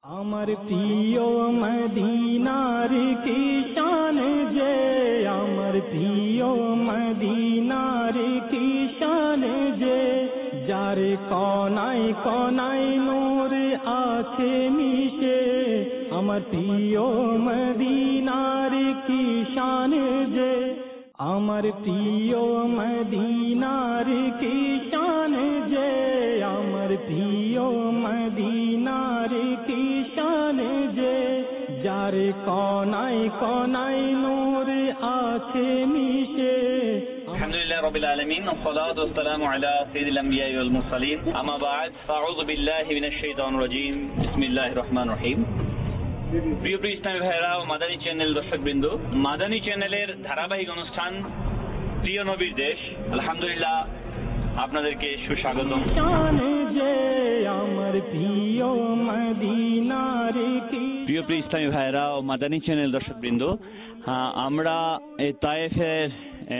আমার প্রিয় মদিনার কি শান যে, আমার প্রিয় মদিনার কি শান যে, যার কোনায় কোনায় নূর আছে মিশে। আমার প্রিয় মদিনার কি শান যে, আমার প্রিয় মদিনার কি শান যে, আমার প্রিয় মদিনার কি শান যে, যার কোনায় কোনায় নূর আছে মিশে। আলহামদুলিল্লাহ রাব্বিল আলামিন ওয়া সলাতু ওয়া সালামু আলা সাইয়্যিদিল আমবিয়া ওয়াল মুরসালিন আম্মা বা'দ ফাআউযু বিল্লাহি মিনাশ শাইতানির রাজীম বিসমিল্লাহির রহমানির রহিম। প্রিয় ইসলামী ভাইরা ও মাদানী চ্যানেল দর্শকবৃন্দ, মাদানী চ্যানেলের ধারাবাহিক অনুষ্ঠান প্রিয় নবীর দেশ, আলহামদুলিল্লাহ আপনাদেরকে সুস্বাগতম। প্রিয় ইসলামী ভাইরা ও মাদানী চ্যানেল দর্শকবৃন্দ, আমরা এই তায়েফের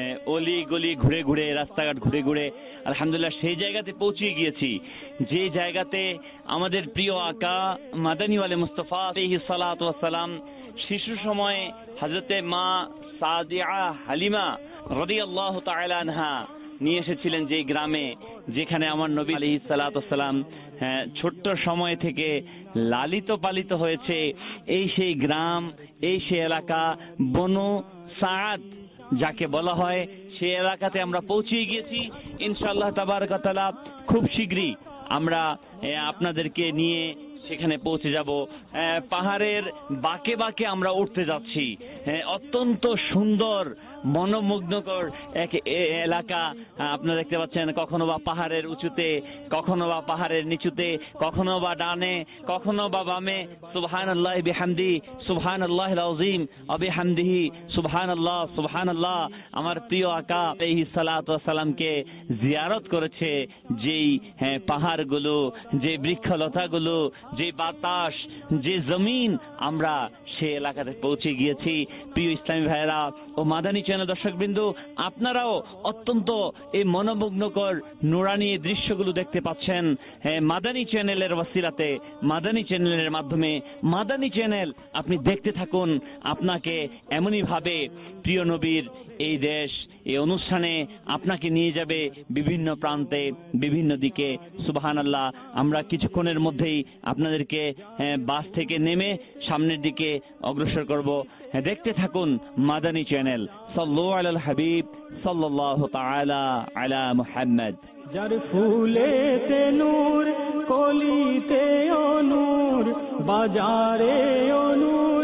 অলি গলি ঘুরে ঘুরে, রাস্তাঘাট ঘুরে ঘুরে আলহামদুলিল্লাহ সেই জায়গাতে পৌঁছে গিয়েছি যে জায়গাতে আমাদের প্রিয় আকা মাদানী ওয়ালে মুস্তাফা আলাইহিস সালাতু ওয়াস সালাম শিশু সময়ে হযরতে মা সাদিয়া হালিমা রাদিয়াল্লাহু তাআলা আনহা নিয়ে এসেছিলেন যে গ্রামে, যেখানে আমার নবী আলাইহিস সালাতু ওয়াস সালাম ছোট্ট সময় থেকে লালিত পালিত হয়েছে। এই সেই গ্রাম, এই সেই এলাকা বনু সাদ যাকে বলা হয়, সেই এলাকাতে আমরা পৌঁছে গিয়েছি। ইনশাআল্লাহ তাবারক ওয়া তাআলা খুব শীঘ্রই আমরা আপনাদেরকে নিয়ে সেখানে পৌঁছে যাব। পাহাড়ের বাঁকে বাঁকে আমরা উঠতে যাচ্ছি। অত্যন্ত সুন্দর মনোমুগ্ধকর এক এলাকা আপনারা দেখতে পাচ্ছেন। কখনো বা পাহাড়ের উঁচুতে, কখনো বা পাহাড়ের নিচুতে, কখনো বা ডানে, কখনো বা বামে। সুবহানাল্লাহি বিহামদি, সুবহানাল্লাহিল আযীম ওয়া বিহামদিহি, সুবহানাল্লাহ সুবহানাল্লাহ। আমার প্রিয় আকা আলাইহিস সালাতু ওয়াস সালামকে জিয়ারত করেছে যেই পাহাড়গুলো, যে বৃক্ষলতাগুলো, যে বাতাস, যে জমিন, আমরা সে এলাকাতে পৌঁছে গিয়েছি। প্রিয় ইসলামী ভাইয়েরা ও মাদানী চ্যানেল দর্শকবৃন্দ, আপনারাও অত্যন্ত এই মনোমুগ্ধকর নুরানি দৃশ্যগুলো দেখতে পাচ্ছেন মাদানী চ্যানেলের ওয়াসিলাতে, মাদানী চ্যানেলের মাধ্যমে। মাদানী চ্যানেল আপনি দেখতে থাকুন, আপনাকে এমনই ভাবে প্রিয় নবীর এই দেশ, এই অনুষ্ঠানে আপনাকে নিয়ে যাবে বিভিন্ন প্রান্তে, বিভিন্ন দিকে। সুবহানাল্লাহ। আমরা কিছুক্ষণের মধ্যেই আপনাদেরকে বাস থেকে নেমে সামনের দিকে অগ্রসর করব। দেখতে থাকুন মাদানী চ্যানেল। সাল্লু আলাল হাবিব সাল্লাল্লাহু তাআলা আলা মুহাম্মদ। যার ফুলেতে নূর, কলিতে নূর, বাজারে নূর,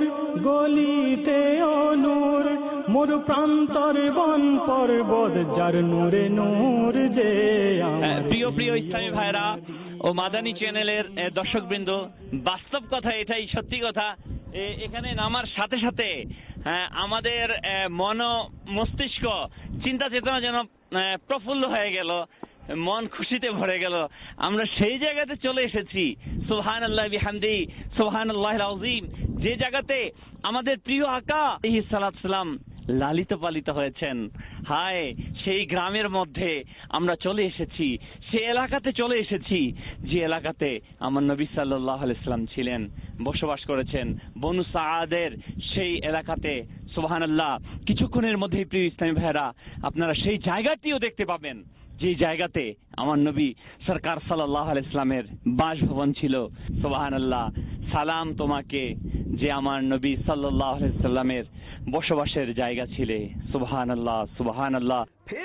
গলিতে নূর, মোর প্রান্তর বন পর্বত যার নূরে নূর যে। প্রিয় প্রিয় ইসলামী ভাইরা ও মাদানী চ্যানেলের দর্শকবৃন্দ, বাস্তব কথা এটাই, সত্যি কথা। এখানে নামার সাথে সাথে আমাদের মন মস্তিষ্ক চিন্তা চেতনা যেন প্রফুল্ল হয়ে গেল, মন খুশিতে ভরে গেল। আমরা সেই জায়গাতে চলে এসেছি। সুবহানাল্লাহি বিহামদি, সুবহানাল্লাহিল আযীম, যে জায়গাতে আমাদের প্রিয় আকা আলাইহিস সালাতু ওয়াস সালাম লালিত পালিত হয়েছেন। হায়, সেই গ্রামের মধ্যে আমরা চলে এসেছি, সেই এলাকাতে চলে এসেছি যে এলাকাতে আমার নবী সাল্লাল্লাহু আলাইহি ওয়াসাল্লাম ছিলেন, বসবাস করেছেন, বনু সাআদের সেই এলাকাতে। সুবহানাল্লাহ। কিছুক্ষণের মধ্যেই প্রিয় ইসলামী ভাইরা আপনারা সেই জায়গাটিও দেখতে পাবেন যে জায়গাতে আমার নবী সরকার সাল্লাল্লাহু আলাইহি ওয়াসাল্লামের বাসভবন ছিল। সুবহানাল্লাহ। সালাম তোমাকে যে আমার নবী সাল্লাল্লাহু আলাইহি ওয়াসাল্লামের বসবাসের জায়গা ছিলে। সুবহানাল্লাহ সুবহানাল্লাহ।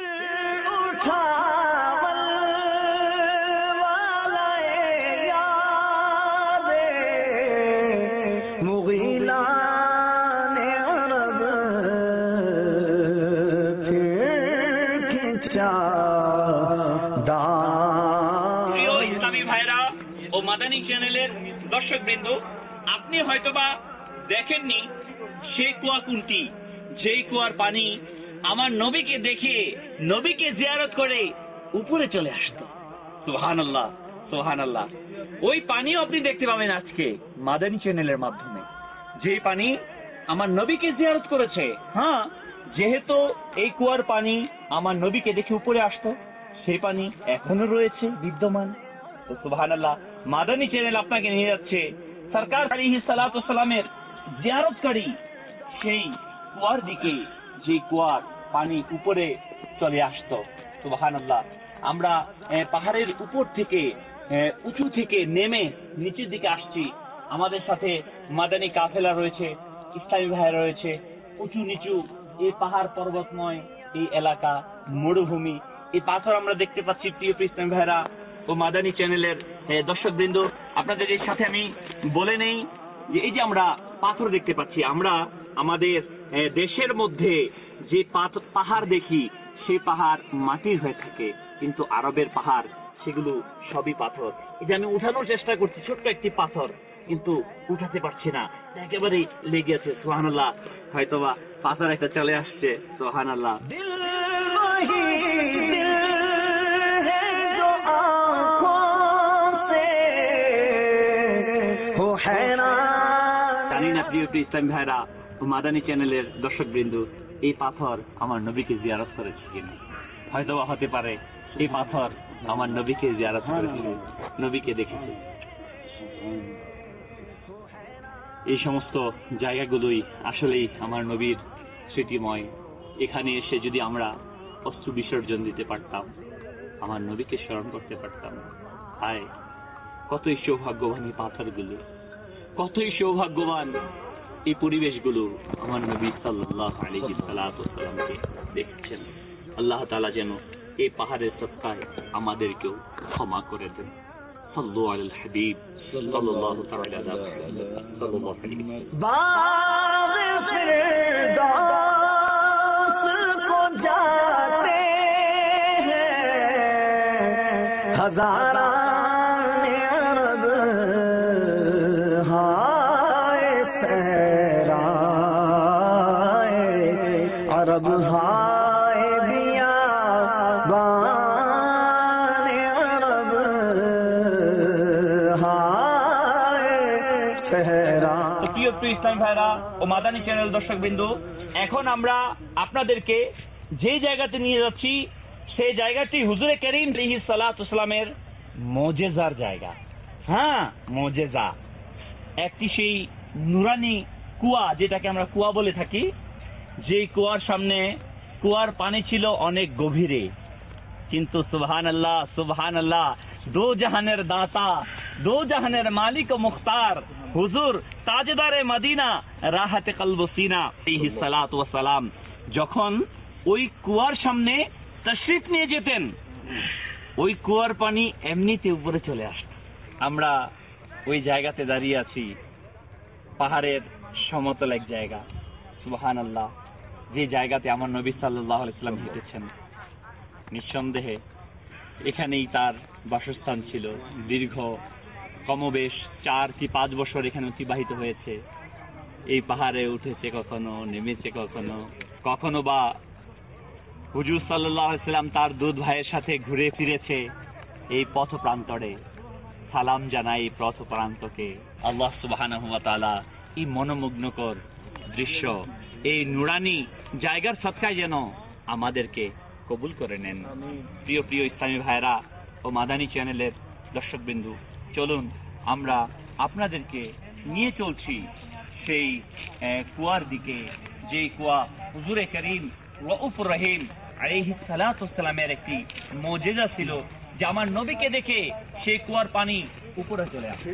প্রিয় ইসলামী ভাইরা ও মাদানী চ্যানেলের দর্শকবৃন্দ, আপনি হয়তোবা দেখেননি সেই কুয়া কোনটি, যেই কুয়ার পানি আমার নবীকে দেখে, নবীকে জিয়ারত করে উপরে চলে আসতো। সুবহানাল্লাহ সুবহানাল্লাহ। ওই পানিও আপনি দেখতে পাবেন আজকে মাদানী চ্যানেলের মাধ্যমে, যেই পানি আমার নবীকে জিয়ারত করেছে। হ্যাঁ, যেহেতু এই কুয়ার পানি আমার নবীকে দেখে উপরে আসতো, সেই পানি এখনো রয়েছে বিদ্যমান। তো সুবহানাল্লাহ, মাদানী চ্যানেল আপনাকে নিয়ে যাচ্ছে সরকার আলাইহিস সালাতু ওয়াস সালামের জিয়ারতকারী সেই কুয়ার দিকে, যে কুয়ার পানি উপরে চলে আসতো। সুবহানাল্লাহ। আমরা পাহাড়ের উপর থেকে, উঁচু থেকে নেমে নিচের দিকে আসছি। আমাদের সাথে মাদানী কাফেলা রয়েছে, ইসলামী ভাইরা রয়েছে। উঁচু নিচু এই পাহাড় পর্বতময় এই এলাকা, মরুভূমি, এই পাথর আমরা দেখতে পাচ্ছি। প্রিয় ইসলামী ভাইরা ও মাদানী চ্যানেলের দর্শকবৃন্দ, আপনাদের এই সাথে আমি বলে নেই যে এই যে আমরা পাথর দেখতে পাচ্ছি, আমরা আমাদের দেশের মধ্যে যে পাহাড় দেখি সেই পাহাড় মাটির হয়ে থাকে, কিন্তু আরবের পাহাড় সেগুলো সবই পাথর। এই যে আমি উঠানোর চেষ্টা করছি ছোট্ট একটি পাথর, কিন্তু উঠাতে পারছি না, একেবারেই লেগে আছে। সুবহানাল্লাহ। হয়তোবা পাথর একটা চলে আসছে। সুবহানাল্লাহ। জানি না প্রিয় ইসলামী ভাইরা ও মাদানী চ্যানেলের দর্শকবৃন্দ, এই পাথর আমার নবীকে জিয়ারত করেছে কিনা। হয়তোবা হতে পারে এই পাথর আমার নবীকে জিয়ারত করেছে, নবীকে দেখেছে। এই সমস্ত জায়গাগুলোই আসলেই আমার নবীর স্মৃতিময়। এখানে এসে যদি আমরা অশ্রু বিসর্জন দিতে পারতাম, আমার নবীকে স্মরণ করতে পারতাম, হায় কতই সৌভাগ্যবান এই পাথরগুলো, কতই সৌভাগ্যবান এই পরিবেশগুলো। আমার নবী সাল্লাল্লাহু আলাইহি ওয়াসাল্লামকে দেখছেন। আল্লাহ তাআলা যেন এই পাহাড়ের সদকায় আমাদেরকেও ক্ষমা করে দেন। সাল্লু আলাল হাবিব সাল্লাল্লাহু তাআলা আলাইহি ওয়াসাল্লাম। সাল্লাল্লাহু আলাইহি ওয়াসাল্লাম। अरब हाय बिया बाने अरब हाय सहरा। প্রিয় ইসলামী ভাইরা ও মাদানী চ্যানেল দর্শকবৃন্দ, এখন আমরা আপনাদেরকে যে জায়গাতে নিয়ে যাচ্ছি সেই জায়গাটি হুজুরে করিম আলাইহিস সালাতু ওয়াস সালামের মুজিজার জায়গা। হ্যাঁ, মুজিজা। একটি সেই নুরানি কুয়া, যেটাকে আমরা কুয়া বলে থাকি, যে কুয়ার সামনে কুয়ার পানি ছিল অনেক গভীরে, কিন্তু সুবহানাল্লাহ সুবহানাল্লাহ, দো জাহানের দাতা, দো জাহানের মালিক ও মুখতার হুজুর তাজদারে মদিনা রাহাতে কলব সিনা আলাইহিস সালাতু ওয়াস সালাম যখন ওই কুয়ার সামনে তাশরিফ নিয়ে যেতেন, ওই কুয়ার পানি এমনিতে উপরে চলে আসত। আমরা ওই জায়গাতে দাঁড়িয়ে আছি, পাহাড়ের সমতল এক জায়গা। সুবহানাল্লাহ। যে জায়গাতে আমার নবী সাল্লাল্লাহু আলাইহি ওয়াসাল্লাম হেঁটেছেন, নিঃসন্দেহে এখানেই তার বাসস্থান ছিল। দীর্ঘ কমবেশ 4 কি 5 বছর এখানে অতিবাহিত হয়েছে। এই পাহাড়ে উঠেছে কখনো, নেমেছে কখনো, কখনো বা হুজুর সাল্লাল্লাহু আলাইহি ওয়াসাল্লাম তার দুধ ভাইয়ের সাথে ঘুরে ফিরেছে এই পথ প্রান্তরে। সালাম জানাই এই পথ প্রান্তকে। আল্লাহ সুবহানাহু ওয়া তাআলা এই মনোমুগ্ধকর দৃশ্য, এই নুরানি জায়গার সদকায় যেন আমাদেরকে কবুল করে নেন। প্রিয় প্রিয় ইসলামী ভাইরা ও মাদানী চ্যানেলের দর্শকবিন্দু, চলুন আমরা আপনাদেরকে নিয়ে চলছি সেই কুয়ার দিকে, যে কুয়া হুজুরে করিম রউফুর রহিম আলাইহিস সালাতু ওয়াস সালামের একটি মুজিজা ছিল, যে আমার নবীকে দেখে সেই কুয়ার পানি উপরে চলে আসে।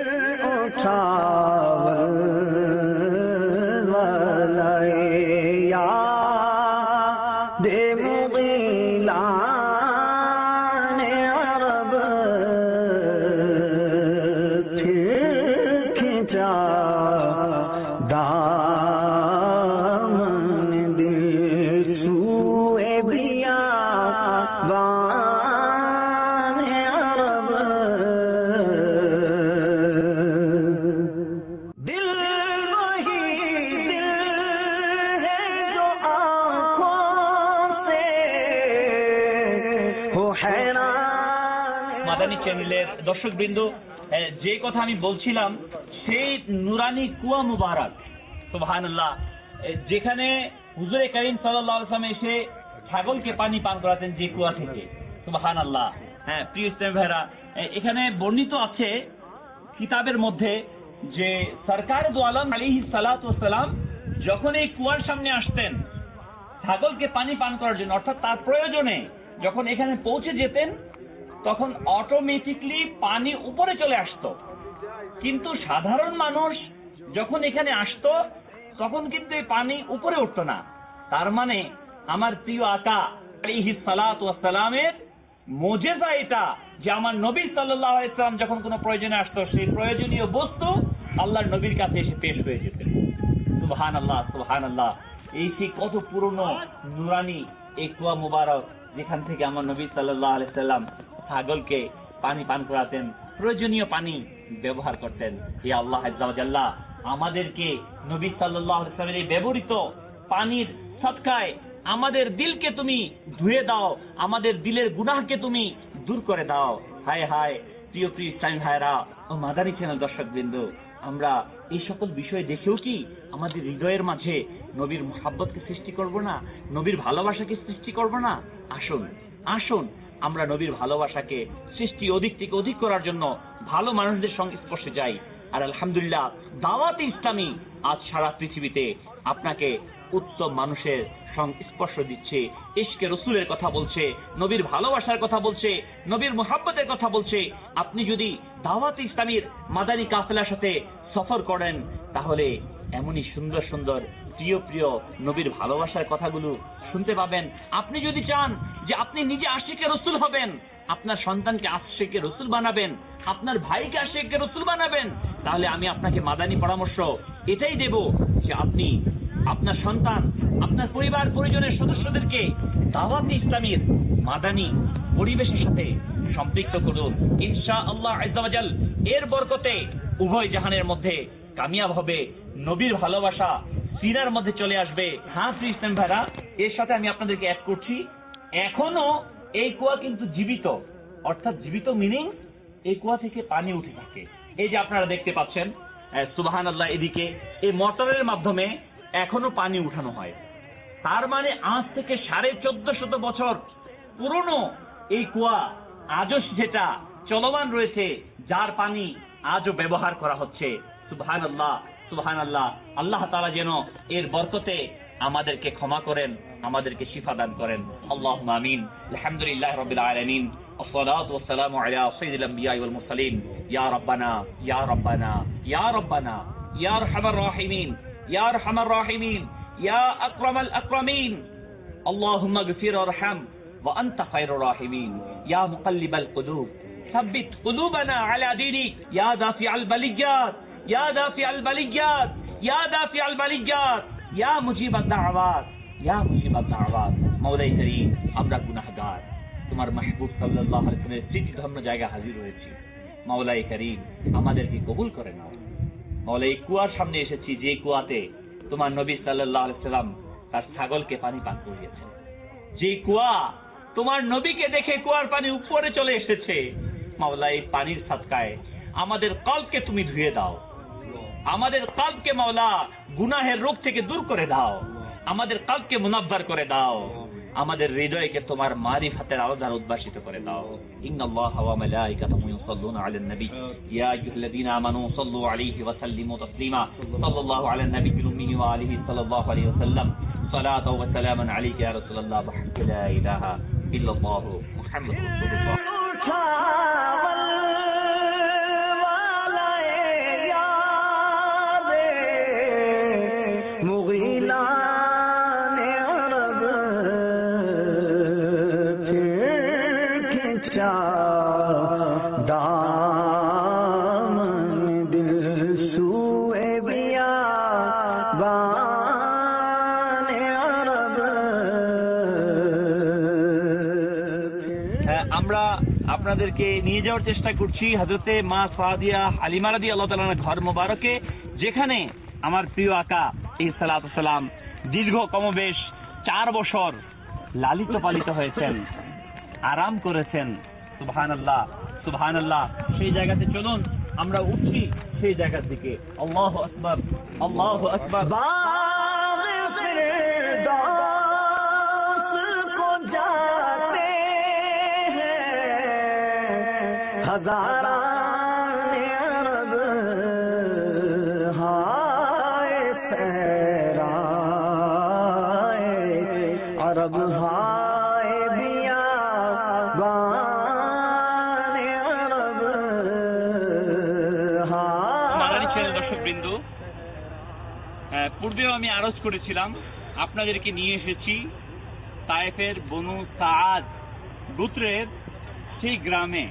মাদানী চ্যানেলের দর্শকবৃন্দ, যে কথা আমি বলছিলাম, সেই নুরানি কুয়া মুবারক, সুবহানাল্লাহ, যেখানে হুজুরে করিম সাল্লাল্লাহু আলাইহি ওয়াসাল্লাম এসে ছাগলকে পানি পান করাতেন যে কুয়া থেকে। সুবহানাল্লাহ। হ্যাঁ প্রিয় ইসলামী ভাইরা, এখানে বর্ণিত আছে কিতাবের মধ্যে যে সরকার দু আলম আলাইহিস সালাতু ওয়াস সালাম যখন এই কুয়ার সামনে আসতেন ছাগলকে পানি পান করার জন্য, অর্থাৎ তার প্রয়োজনে যখন এখানে পৌঁছে যেতেন তখন অটোমেটিকলি পানি উপরে চলে আসতো। কিন্তু সাধারণ মানুষ যখন এখানে আসতো তখন কিন্তু এই পানি উপরে উঠতো না। তার মানে আমার প্রিয় আকা আলাইহিস সালাতু ওয়াস সালামের মুজিজা এটা যে আমার নবী সাল্লাল্লাহু আলাইহি ওয়াসাল্লাম যখন কোনো প্রয়োজনে আসতো সেই প্রয়োজনীয় বস্তু আল্লাহর নবীর কাছে এসে পেশ হয়ে যেত। সুবহানাল্লাহ, সুবহানাল্লাহ। এই সেই কত পুরনো নুরানি এই কুয়া মুবারক যেখান থেকে আমার নবী সাল্লাল্লাহু আলাইহি ওয়াসাল্লাম ছাগলকে পানি পান করাতেন, প্রয়োজনীয় পানি ব্যবহার করতেন। ইয়া আল্লাহ আযজা ওয়া জাল্লা আমাদেরকে নবী সাল্লাল্লাহু আলাইহি ওয়াসাল্লামের এই ব্যবহৃত পানির সদকায় আমাদের দিলকে তুমি ধুয়ে দাও, আমাদের দিলের গুনাহকে তুমি দূর করে দাও। হায় হায় প্রিয় প্রিয় ইসলামী ভাইরা ও মাদানী চ্যানেল দর্শকবৃন্দ, আমরা এই সকল বিষয় দেখেও কি আমাদের হৃদয়ের মাঝে নবীর মুহাব্বতকে সৃষ্টি করব না, নবীর ভালোবাসাকে সৃষ্টি করব না? আসুন আসুন আমরা নবীর ভালোবাসাকে সৃষ্টি অধিক থেকে অধিক করার জন্য ভালো মানুষদের সংস্পর্শে যাই। আর আলহামদুলিল্লাহ দাওয়াতে ইসলামী আজ সারা পৃথিবীতে আপনাকে উত্তম মানুষের সংস্পর্শ দিচ্ছে, ইশকে রসুলের কথা বলছে, নবীর ভালোবাসার কথা বলছে, নবীর মুহাব্বতের কথা বলছে। আপনি যদি দাওয়াতে ইসলামীর মাদানী কাফেলার সাথে সফর করেন তাহলে এমনই সুন্দর সুন্দর প্রিয় প্রিয় নবীর ভালোবাসার কথাগুলো শুনতে পাবেন। আপনি যদি চান যে আপনি নিজে আশিকে রসুল হবেন, আপনার সন্তানকে আশিকে রসুল বানাবেন, আপনার ভাইকে আশিকে রসুল বানাবেন, তাহলে আমি আপনাকে মাদানী পরামর্শ এটাই দেব যে আপনি আপনার সন্তান, আপনার পরিবার পরিজনের সদস্যদেরকে দাওয়াতে ইসলামীর মাদানী পরিবেশের সাথে সম্পৃক্ত করুন। ইনশাআল্লাহ আযজা ওয়া জাল এর বরকতে উভয় জাহানের মধ্যে কামিয়াব হবে, নবীর ভালোবাসা সিনার মধ্যে চলে আসবে। হ্যাঁ প্রিয় ইসলামী ভাইরা, এর সাথে আমি আপনাদেরকে অ্যাড করছি, এখনো এই কুয়া কিন্তু জীবিত, অর্থাৎ জীবিত মিনিং এই কুয়া থেকে পানি উঠে থাকে। এই যে আপনারা দেখতে পাচ্ছেন সুবহানাল্লাহ, এদিকে এই মোটরের মাধ্যমে এখনো পানি উঠানো হয়। তার মানে আজ থেকে 1450 বছর পুরনো এই কুয়া আজও যেটা চলমান রয়েছে, যার পানি আজও ব্যবহার করা হচ্ছে। সুবহানাল্লাহ, সুবহানাল্লাহ। আল্লাহ তাআলা যেন এর বরকতে আমাদেরকে ক্ষমা করেন, আমাদেরকে শিফা দান করেন। আল্লাহুম্মা আমিন। আলহামদুলিল্লাহি রাব্বিল আলামিন। والصلاة والسلام على سيد الأنبياء والمرسلين. يا ربنا يا ربنا يا ربنا يا أرحم الراحمين يا أرحم الراحمين يا أكرم الأكرمين. اللهم اغفر وارحم وأنت خير الراحمين. يا مقلب القلوب ثبت قلوبنا على دينك. يا دافع البليات يا دافع البليات يا دافع البليات يا مجيب الدعوات يا مجيب الدعوات. مولاي كريم আমরা গুনাহগার, তোমার মাহবুব সাল্লাল্লাহু আলাইহি ওয়াসাল্লামের স্মৃতিধন্য জায়গা হাজির হয়েছি। মাওলাই করিম আমাদেরকে কবুল করে নাও। মাওলাই কুয়ার সামনে এসেছি, যে কুয়াতে তোমার নবী সাল্লাল্লাহু আলাইহি ওয়াসাল্লাম তার ছাগলকে পানি পান করিয়েছেন, যে কুয়া তোমার নবীকে দেখে কুয়ার পানি উপরে চলে এসেছে। মাওলাই পানির সাদকায় আমাদের কলবকে তুমি ধুয়ে দাও, আমাদের কলবকে মাওলা গুনাহের রোগ থেকে দূর করে দাও, আমাদের কলবকে মুনাব্বার করে দাও, আমাদের হৃদয়কে তোমার মারিফাতের আলো দ্বারা উদ্ভাসিত করে দাও। ইন্নাল্লাহা ওয়া মালাইকাতুহু ইউসাল্লুনা আলান নবী ইয়া আইয়ুহাল্লাযীনা আমানু সাল্লু আলাইহি ওয়া সাল্লিমু তাসলিমা। সাল্লাল্লাহু আলা নবিয়্যিল উম্মি ওয়া আলিহি সাল্লাল্লাহু আলাইহি ওয়াসাল্লাম। সালাতাও ওয়া সালামান আলাইকা ইয়া রাসূলুল্লাহ ওয়া লা ইলাহা ইল্লাল্লাহু মুহাম্মাদুর রাসূলুল্লাহ। আমরা আপনাদেরকে নিয়ে যাওয়ার চেষ্টা করছি হযরতে মা সাদিয়া হালিমা রাদিয়াল্লাহু তাআলা আনহার ঘর মোবারকে, যেখানে আমার প্রিয় আকা আলাইহিস সালাতু ওয়াস সালাম দীর্ঘ কমবেশ 4 বছর লালিত পালিত হয়েছেন, আরাম করেছেন। সুবহানাল্লাহ, সুবহানাল্লাহ। সেই জায়গাতে চলুন আমরা উঠছি সেই জায়গার দিকে। আল্লাহু আকবার, আল্লাহু আকবার। हज़ारान अरब দর্শকবৃন্দ, পূর্বেও আমি আরজ করেছিলাম, আপনাদেরকে নিয়ে এসেছি তায়েফের বনু সাআদ গোত্রের সেই গ্রামে।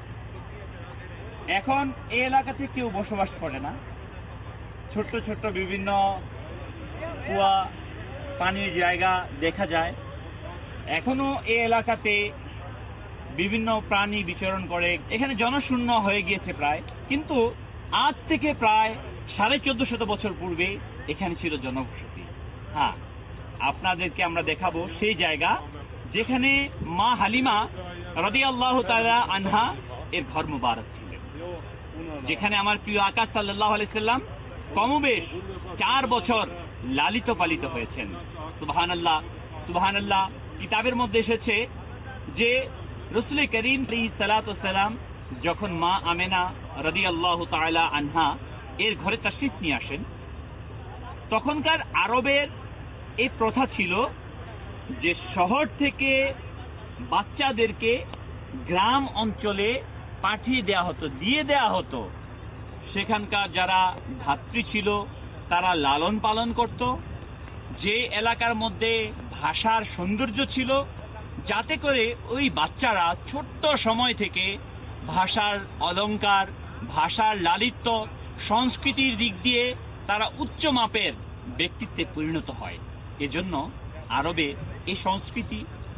এখন এই এলাকাতে কেউ বসবাস করে না। ছোট্ট ছোট্ট বিভিন্ন কুয়া, পানির জায়গা দেখা যায়। এখনো এই এলাকাতে বিভিন্ন প্রাণী বিচরণ করে। এখানে জনশূন্য হয়ে গিয়েছে প্রায়, কিন্তু আজ থেকে প্রায় 1450 বছর পূর্বে এখানে ছিল জনবসতি। হ্যাঁ, আপনাদেরকে আমরা দেখাবো সেই জায়গা যেখানে মা হালিমা রাদিয়াল্লাহু তাআলা আনহা এর ঘর মুবারক ছিলেন, যেখানে আমার প্রিয় আকা সাল্লাল্লাহু আলাইহি সাল্লাম কমবেশ 4 বছর লালিত পালিত হয়েছেন। সুবহানাল্লাহ, সুবহানাল্লাহ। কিতাবের মধ্যে এসেছে যে রাসূল করিম আলাইহিস সালাতু ওয়াস সালাম যখন মা আমেনা রাদিয়াল্লাহু তাআলা আনহা এর ঘরে তাশরীফ নিয়ে আসেন, তখনকার আরবের এই প্রথা ছিল যে শহর থেকে বাচ্চাদেরকে গ্রাম অঞ্চলে পাঠিয়ে দেওয়া হতো, দিয়ে দেওয়া হতো। সেখানকার যারা ধাত্রী ছিল তারা লালন পালন করত। যে এলাকার মধ্যে ভাষার সৌন্দর্য ছিল, যাতে করে ওই বাচ্চারা ছোট্ট সময় থেকে ভাষার অলংকার, ভাষার লালিত্য, সংস্কৃতির দিক দিয়ে তারা উচ্চ মাপের ব্যক্তিত্বে পরিণত হয়। এজন্য আরবে এই সংস্কৃতি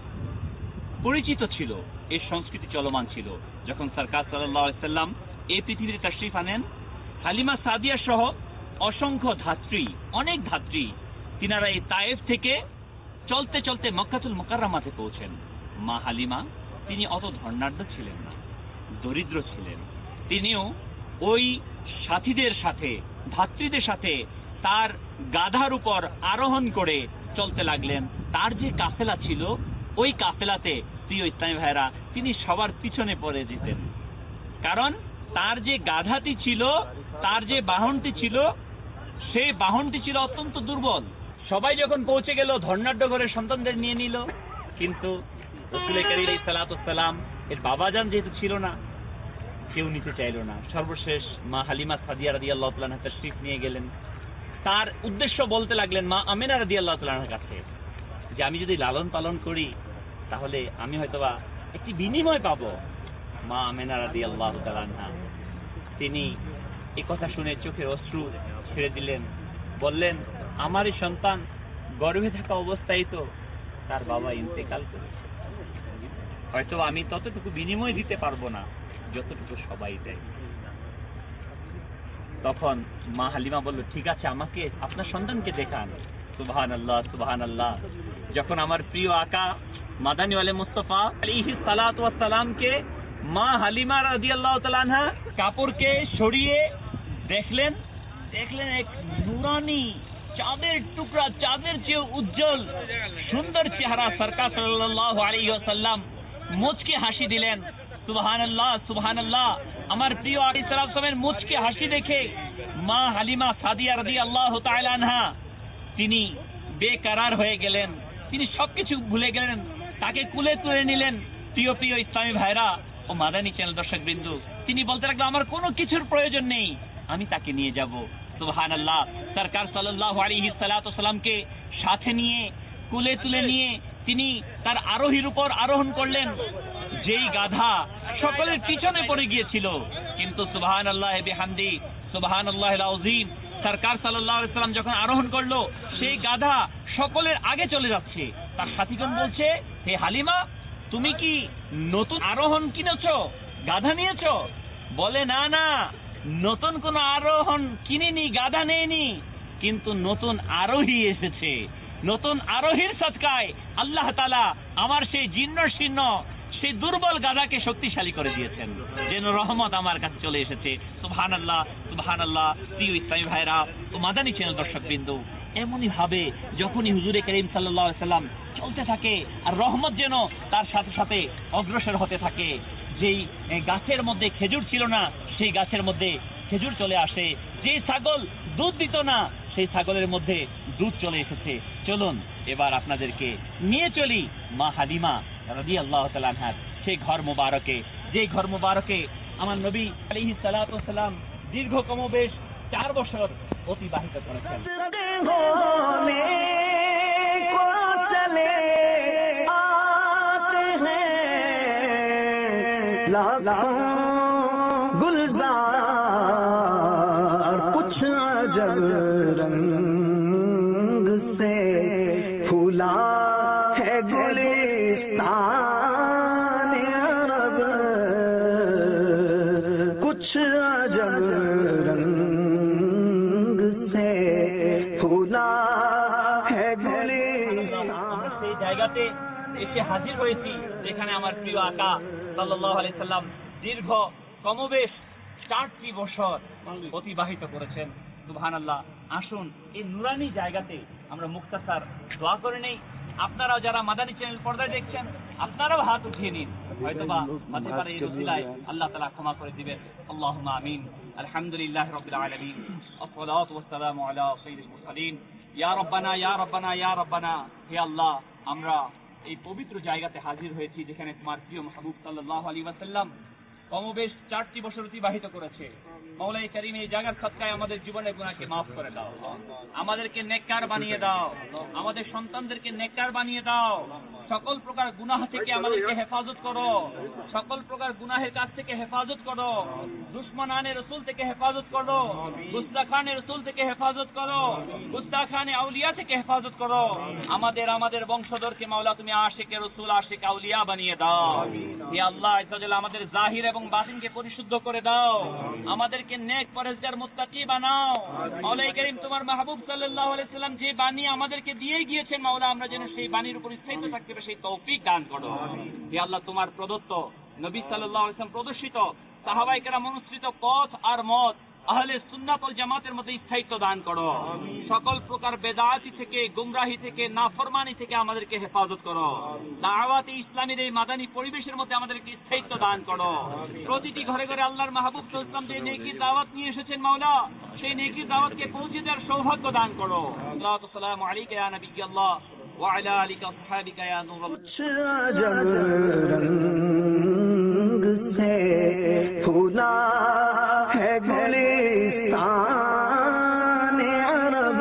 পরিচিত ছিল, এই সংস্কৃতি চলমান ছিল। যখন সরকার সাল্লাল্লাহু আলাইহি সাল্লাম এই পৃথিবীতে তাশরীফ আনেন, হালিমা সাদিয়া সহ অসংখ্য ধাত্রী, অনেক ধাত্রী, তিনারা এই তায়েফ থেকে চলতে চলতে মক্কাতুল মুকাররমাতে পৌঁছেন। মা হালিমা তিনি অত ধনাঢ্য ছিলেন না, দরিদ্র ছিলেন। তিনিও ওই সাথীদের সাথে, ধাত্রীদের সাথে তার গাধার উপর আরোহণ করে চলতে লাগলেন। তার যে কাফেলা ছিল, ওই কাফেলাতে প্রিয় ইসলামী ভাইরা তিনি সবার পিছনে পড়ে যেতেন। কারণ তার যে গাধাটি ছিল, তার যে বাহনটি ছিল, সেই বাহনটি ছিল অত্যন্ত দুর্বল। সবাই যখন পৌঁছে গেল, ধনাঢ্য ঘরের সন্তানদের নিয়ে নিল, কিন্তু রাসূল করিম আলাইহিস সালাতু ওয়াস সালাম এর বাবাজান যেহেতু ছিল না, কেউ নিতে চাইল না। সর্বশেষ মা হালিমা সাদিয়া রাদিয়াল্লাহু তাআলা আনহা তাশরীফ নিয়ে গেলেন। তার উদ্দেশ্য বলতে লাগলেন মা আমেনা রাদিয়াল্লাহু তাআলা আনহার কাছে যে আমি যদি লালন পালন করি তাহলে আমি হয়তোবা একটি বিনিময় পাবো। মা আমেনা রাদিয়াল্লাহু তাআলা আনহা তিনি এই কথা শুনে চোখের অশ্রু ছেড়ে দিলেন, বললেন আমার এই সন্তান গর্ভে থাকা অবস্থায় তো তার বাবা ইন্তেকাল করেছে, হয়তো আমি ততটুকু বিনিময় দিতে পারবো না যতটুকু সবাই দেয়। তখন মা হালিমা বলল, ঠিক আছে, আমাকে আপনার সন্তানকে দেখান। সুবহানাল্লাহ, সুবহানাল্লাহ। যখন আমার প্রিয় আকা মাদানী ওয়ালে মুস্তাফা আলাইহিস সালাতু ওয়াস সালামকে মা হালিমা রাদিয়াল্লাহু তাআলা আনহা কাপড়কে সরিয়ে দেখলেন এক নূরানি চাঁদের টুকরা, চাঁদের চেয়ে উজ্জ্বল সুন্দর চেহারা সরকার সাল্লাল্লাহু আলাইহি ওয়াসাল্লাম মুচকে হাসি দিলেন। সুবহানাল্লাহ, সুবহানাল্লাহ। আমার প্রিয় আলাইহিস সালামের মুচকে হাসি দেখে মা হালিমা সাদিয়া রাদিয়াল্লাহু তাআলা আনহা তিনি বেকরার হয়ে গেলেন, তিনি সবকিছু ভুলে গেলেন, তাকে কুলে তুলে নিলেন। প্রিয় প্রিয় ইসলামী ভাইরা ও মাদানী চ্যানেল দর্শকবৃন্দ, তিনি বলতে লাগলেন আমার কোনো কিছুর প্রয়োজন নেই, আমি তাকে নিয়ে যাব। সুবহানাল্লাহ। সরকার সাল্লাল্লাহু আলাইহি সাল্লামকে সাথে নিয়ে কুলে তুলে নিয়ে তিনি তার আরোহীর উপর আরোহণ করলেন, যেই গাধা সকলের পিছনে পড়ে গিয়েছিল। কিন্তু সুবহানাল্লাহ বিহামদি, সুবহানাল্লাহিল আযীম, সরকার সাল্লাল্লাহু আলাইহি সাল্লাম যখন আরোহণ করলো, সেই গাধা সকলের আগে চলে যাচ্ছে। তার সাথীগণ বলছে, হে হালিমা, তুমি কি নতুন আরোহণ কিনেছো, গাধা নিয়েছো? বলে, না না, নতুন কোন আরোহণ কিনিনি, গাধা নেয়নি, কিন্তু নতুন আরোহী এসেছে। নতুন আরোহীর সদকায় আল্লাহ তাআলা আমার সেই জীর্ণ শীর্ণ, সেই দুর্বল গাধাকে শক্তিশালী করে দিয়েছেন, যেন রহমত আমার কাছে চলে এসেছে। সুবহানাল্লাহ, সুবহানাল্লাহ। প্রিয় ইসলামী ভাইরা ও মাদানী চ্যানেল দর্শকবৃন্দ, এমনই ভাবে যখনই হুজুরে করিম সাল্লাল্লাহু আলাইহি সাল্লাম চলতে থাকে আর রহমত যেন তার সাথে সাথে অগ্রসর হতে থাকে। যেই গাছের মধ্যে খেজুর ছিল না, সেই গাছের মধ্যে খেজুর চলে আসে। যে ছাগল দুধ দিত না, সেই ছাগলের মধ্যে দুধ চলে এসেছে। চলুন এবার আপনাদেরকে নিয়ে চলি মা হালিমা রাদিয়াল্লাহু তাআলা আনহার সেই ঘর মুবারকে, যে ঘর মুবারকে আমার নবী আলাইহিস সালাতু ওয়াস সালাম দীর্ঘ কমবেশ 4 বছর অতিবাহিত করেছেন। होने को चले आते हैं लाखों गुलजार कुछ अजब रंग से फूला है गुलिस्तान अरब कुछ अजब रंग से फूला है गुलिस्तान। আমরা সেই জায়গাতে এসে হাজির হয়েছি যেখানে আমার প্রিয় আকা সাল্লাল্লাহু আলাইহি সাল্লাম দীর্ঘ কমবেশ 4টি বছর অতিবাহিত করেছেন। সুবহানাল্লাহ। আসুন এই নুরানি জায়গাতে আমরা মুক্তাসার দোয়া করে নেই। আপনারাও যারা মাদানী চ্যানেল পর্দায় দেখছেন আপনারাও হাত উঠিয়ে নিন, হয়তোবা হতে পারে এই রসিলায় আল্লাহ তাআলা ক্ষমা করে দিবেন। আল্লাহুম্মা আমিন। আলহামদুলিল্লাহি রাব্বিল আলামিন ওয়াসসালাতু ওয়াসসালামু আলা সাইয়্যিদিল মুরসালিন। ইয়া রাব্বানা ইয়া রাব্বানা ইয়া রাব্বানা। হে আল্লাহ, আমরা এই পবিত্র জায়গাতে হাজির হয়েছি যেখানে তোমার প্রিয় মাহবুব সাল্লাল্লাহু আলাইহি ওয়াসাল্লাম কমবেশ 4টি বছর অতিবাহিত করেছে। মাওলাই কারীম এই জায়গার সদকায় আমাদের জীবনের গুনাহকে মাফ করে দাও, আমাদেরকে নেককার বানিয়ে দাও, আমাদের সন্তানদেরকে নেককার বানিয়ে দাও। সকল প্রকার গুনাহ থেকে আমাদেরকে হেফাজত করো, সকল প্রকার গুনাহের কাছ থেকে হেফাজত করো, দুশমনানে রাসূল থেকে হেফাজত করো, গুস্তাখানে রাসূল থেকে হেফাজত করো, গুস্তাখানে আউলিয়া থেকে হেফাজত করো। আমাদের বংশধরকে মাওলা তুমি আশিকে রাসূল আশিকে আউলিয়া বানিয়ে দাও। হে আল্লাহ আজ্জা ওয়া জাল্লা, আমাদের জাহির এবং বাতিনকে পরিশুদ্ধ করে দাও, আমাদেরকে নেক পরহেজগার মুত্তাকি বানাও। মাওলাই কারীম তোমার মাহবুব সাল্লাল্লাহু আলাইহি সাল্লাম যে বাণী আমাদেরকে দিয়ে গিয়েছেন মাওলা, আমরা যেন সেই বাণীর উপর স্থায়িত্ব থাকতে পারি, সেই তৌফিক দান করো। হে আল্লাহ, তোমার প্রদত্ত নবী সাল্লাল্লাহু আলাইহি ওয়াসাল্লাম প্রদর্শিত সাহাবায়ে কেরাম অনুসৃত পথ আর মত আহলে সুন্নাত ওয়াল জামাতের মধ্যে স্থায়িত্ব দান করো। সকল প্রকার বেদাতি থেকে, গুমরাহি থেকে, নাফরমানি থেকে আমাদেরকে হেফাজত করো। দাওয়াতে ইসলামীর এই মাদানী পরিবেশের মধ্যে আমাদেরকে স্থায়িত্ব দান করো। প্রতিটি ঘরে ঘরে আল্লাহর মাহবুব সাল্লাল্লাহু আলাইহি ওয়াসাল্লাম যে নেকির দাওয়াত নিয়ে এসেছেন মাওলা, সেই নেকির দাওয়াতকে পৌঁছে দেওয়ার সৌভাগ্য দান করো। সাল্লাতু সালামু আলাইকা ইয়া নবিয়াল্লাহ ওয়া আলা আলিকা ওয়া সাহবিকা ইয়া নূরাল্লাহ। कुछ अजब रंग से फूला है गुलिस्तान अरब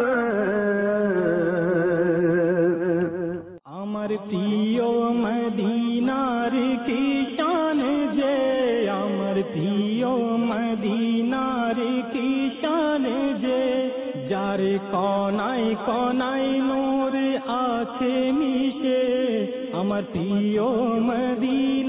আমার প্রিয় মদিনার কি শান যে, আমার প্রিয় মদিনার কি শান যে, যার কনায় কনায় নূর আছে মিশে, আমার প্রিয় মদিনা